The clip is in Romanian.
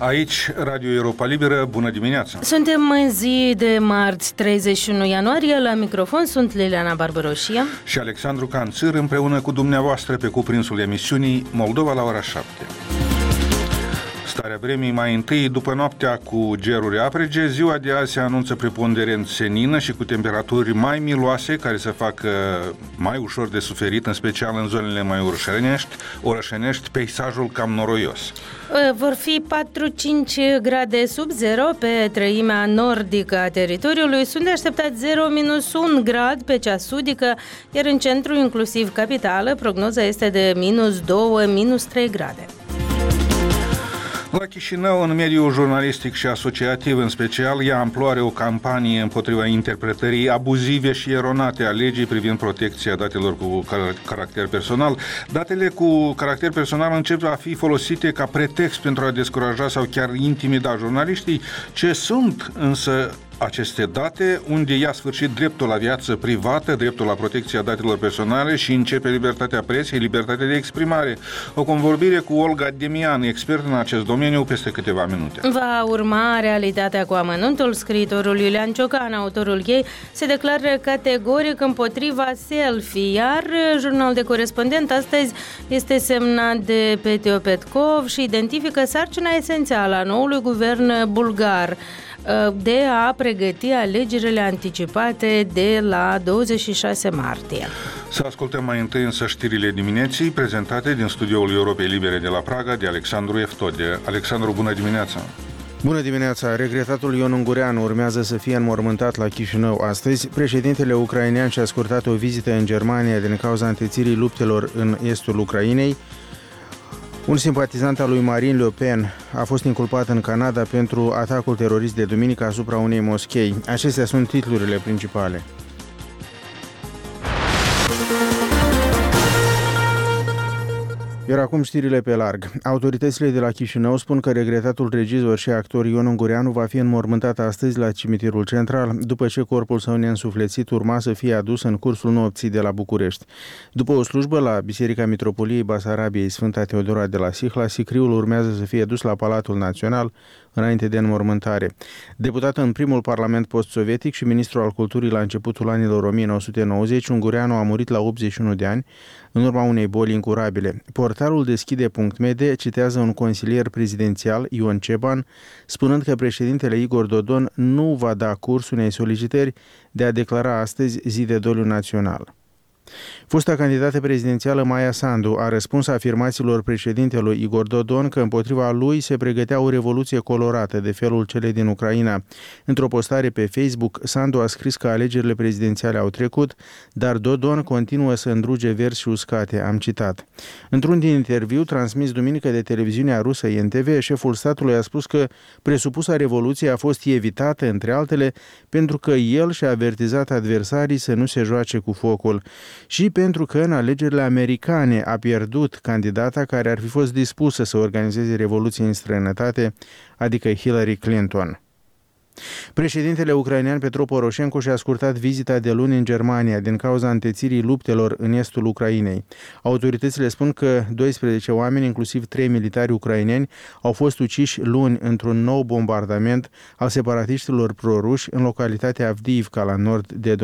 Aici, Radio Europa Liberă, bună dimineața! Suntem în zi de marți, 31 ianuarie, la microfon sunt Liliana Barbaroșia și Alexandru Canțir, împreună cu dumneavoastră pe cuprinsul emisiunii Moldova la ora 7. Starea vremii mai întâi, după noaptea cu geruri aprige, ziua de azi se anunță preponderent senină și cu temperaturi mai miloase, care se fac mai ușor de suferit, în special în zonele mai orășenești, peisajul cam noroios. Vor fi 4-5 grade sub zero pe treimea nordică a teritoriului, sunt de așteptat 0-1 grad pe cea sudică, iar în centru, inclusiv capitală, prognoza este de -2-3 grade. La Chișinău, în mediul jurnalistic și asociativ în special, ia amploare o campanie împotriva interpretării abuzive și eronate a legii privind protecția datelor cu caracter personal. Datele cu caracter personal încep a fi folosite ca pretext pentru a descuraja sau chiar intimida jurnaliștii. Ce sunt însă aceste date, unde ia sfârșit dreptul la viață privată, dreptul la protecția datelor personale și începe libertatea presei, libertatea de exprimare. O convorbire cu Olga Demian, expert în acest domeniu, peste câteva minute. Va urma realitatea cu amănuntul. Scriitorul Iulian Ciocan, autorul ei, se declară categoric împotriva selfie, iar jurnalul de corespondent astăzi este semnat de Petio Petkov și identifică sarcina esențială a noului guvern bulgar de a pregăti alegerile anticipate de la 26 martie. Să ascultăm mai întâi însă știrile dimineții prezentate din studioul Europei Libere de la Praga de Alexandru Eftode. Alexandru, bună dimineața! Bună dimineața! Regretatul Ion Ungureanu urmează să fie înmormântat la Chișinău astăzi. Președintele ucrainean și-a scurtat o vizită în Germania din cauza întețirii luptelor în estul Ucrainei. Un simpatizant al lui Marine Le Pen a fost inculpat în Canada pentru atacul terorist de duminică asupra unei moschei. Acestea sunt titlurile principale. Iar acum știrile pe larg. Autoritățile de la Chișinău spun că regretatul regizor și actor Ion Ungureanu va fi înmormântat astăzi la cimitirul central, după ce corpul său neînsuflețit urma să fie adus în cursul nopții de la București. După o slujbă la Biserica Mitropoliei Basarabiei Sfânta Teodora de la Sihla, sicriul urmează să fie dus la Palatul Național înainte de înmormântare. Deputat în primul parlament post-sovietic și ministru al culturii la începutul anilor 1990, Ungureanu a murit la 81 de ani în urma unei boli incurabile. Portalul Deschide.md citează un consilier prezidențial, Ion Ceban, spunând că președintele Igor Dodon nu va da curs unei solicitări de a declara astăzi zi de doliu național. Fosta candidată prezidențială Maia Sandu a răspuns afirmațiilor președintelui Igor Dodon că împotriva lui se pregătea o revoluție colorată de felul celei din Ucraina. Într-o postare pe Facebook, Sandu a scris că alegerile prezidențiale au trecut, dar Dodon continuă să îndruge versi uscate, am citat. Într-un din interviu transmis duminică de televiziunea rusă NTV, șeful statului a spus că presupusa revoluție a fost evitată, între altele, pentru că el și-a avertizat adversarii să nu se joace cu focul și pentru că în alegerile americane a pierdut candidata care ar fi fost dispusă să organizeze revoluții în străinătate, adică Hillary Clinton. Președintele ucrainean Petro Poroșenko și-a scurtat vizita de luni în Germania din cauza întețirii luptelor în estul Ucrainei. Autoritățile spun că 12 oameni, inclusiv 3 militari ucraineni, au fost uciși luni într-un nou bombardament al separatiștilor proruși în localitatea Avdiivka, la nord de